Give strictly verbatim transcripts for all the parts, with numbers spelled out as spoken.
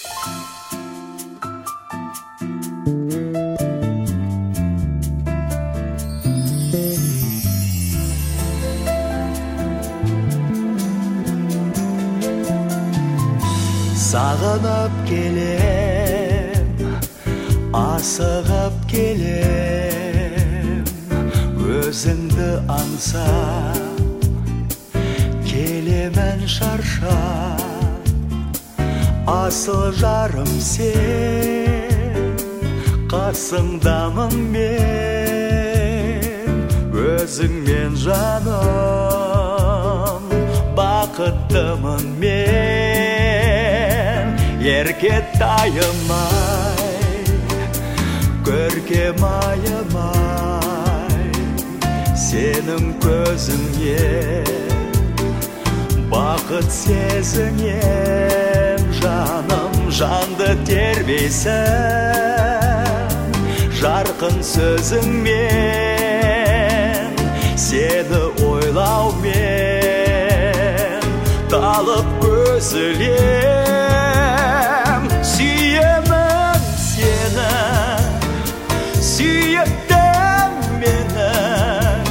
Sağınıp gelem, asығып келем, өзіңді аңсап, келемен шаршап, асыл жарым сен, қасыңдамын мен, өзіңмен жаным, бақыттымын мен. Ерке тайымай, көркем айымай, сенің көзіңнен бақыт сезінем. Жаным, жанды тербейсің, жарқын сөзіңмен, сені ойлаумен талып көзілем. Сүйемін сені, сүйіктім менің,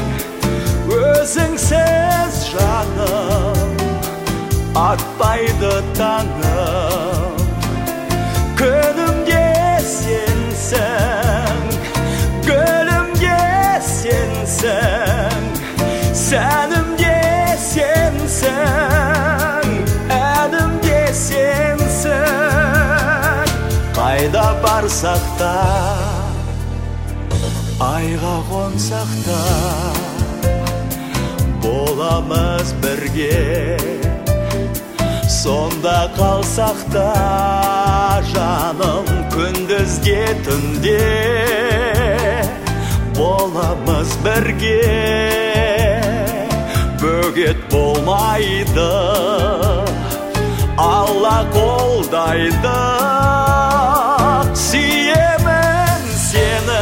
өзіңсіз жаным атпайды таңым. Күнімде сенсің, гүлімде сенсің, сәнімде сенсің, әнімде сенсің. Қайда барсақ та, айға қонсақ та, боламыз бірге. Сонда қалсақ та, жаным, күндізде түнде боламыз бірге. Бөгет болмайды, Алла қолдайды. Сүйемін сені,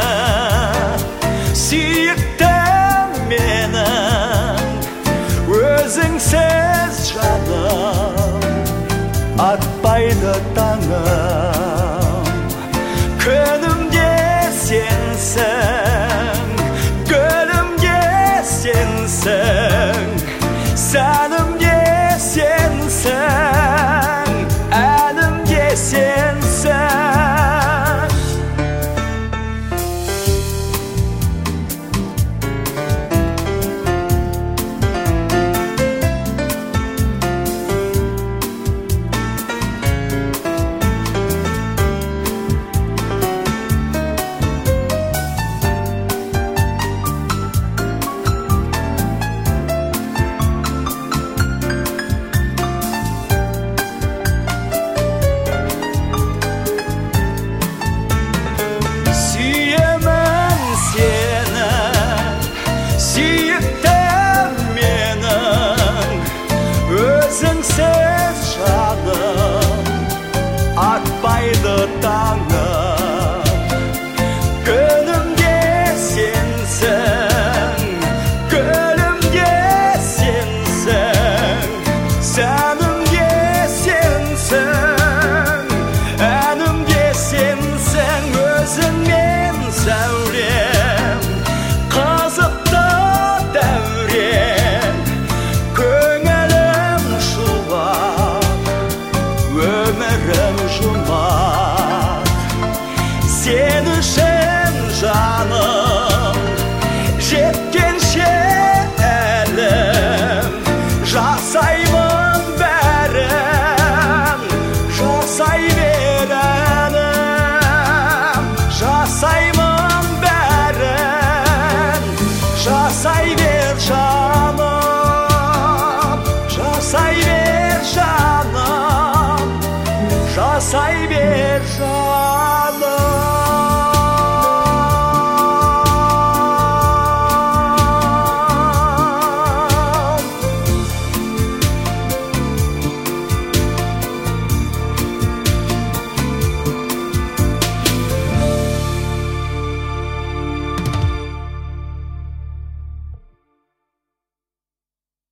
сүйіктім менің, өзіңсіз жаным атпайды таңым. Күнімде сенсің, гүлімде сенсің, сәнімде сенсің, әнімде сенсің. Өзіңсіз жаным атпайды таңым. Күнімде сенсің, гүлімде сенсің, сәнімде сенсің, әнімде сенсің. Өзіңмен сәулем қызықты дәурен, өмірім жұмақ. Сен үшін жаным жеткенше әлім, жасаймын бәрін, жасай берәнім. Жасаймын бәрін, жасай бер жаным, жасай бер жаным, жасай бер жаным.